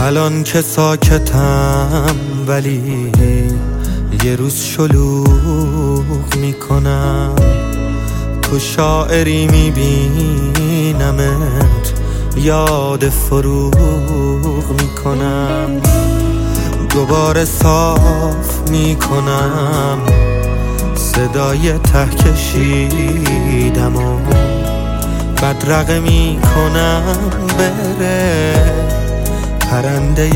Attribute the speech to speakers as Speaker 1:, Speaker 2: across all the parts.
Speaker 1: الان که ساکتم ولی یه روز شلوغ میکنم، تو شاعری میبینمت یاد فروغ میکنم، دوباره صاف میکنم صدای ته کشیدم و بدرقه میکنم بره پرنده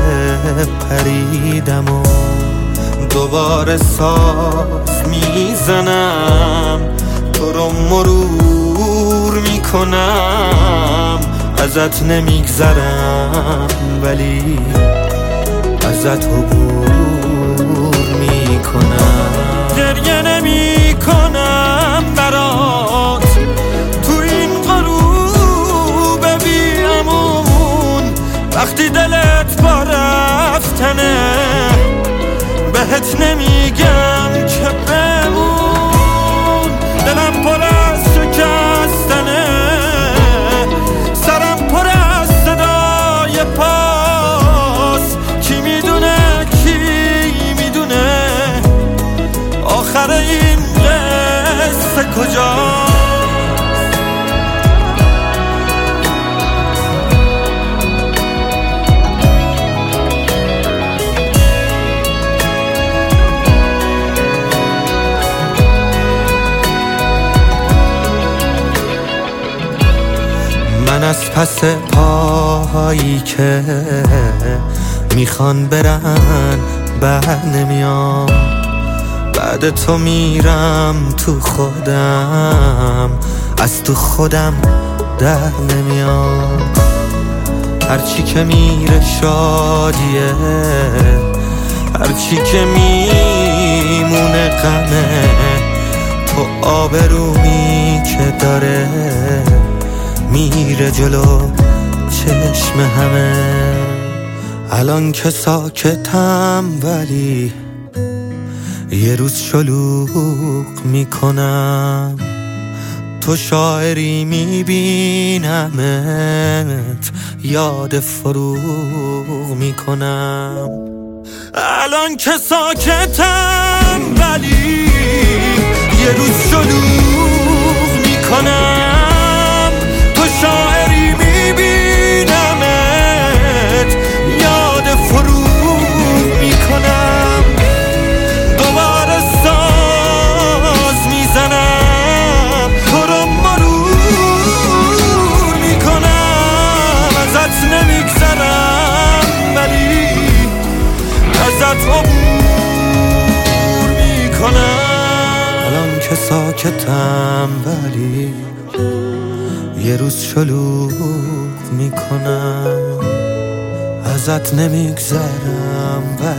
Speaker 1: پریدم و دوباره ساز میزنم تو رو مرور میکنم، ازت نمیگذرم ولی ازت عبور میکنم، گریه نمیکنم برات تو این غروب بی امون، وقتی دلت با رفتنه بهت نمیگم که بمون، دلم پر از شکستنه، سرم پر از صدای پاس، کی میدونه آخر این قصه کجاست؟ من از پس پاهایی که میخوان برن بر نمیام، بعد تو میرم تو خودم، از تو خودم در نمیام، هرچی که میره شادیه، هرچی که میمونه غمه، تو آبرومی که داره میره جلو چشم همه، الان که ساکتم ولی یه روز شلوغ میکنم، تو شاعری میبینمت یاد فروغ میکنم، الان که ساکتم ولی یه روز شلوغ میکنم، تو شاعری میبینمت یاد فروغ میکنم، دوباره ساز میزنم تو رو مرور میکنم، ازت نمیگذرم ولی ازت عبور میکنم، الان که ساکتم ولی یه روز شلوغ میکنم، ازت نمیگذرم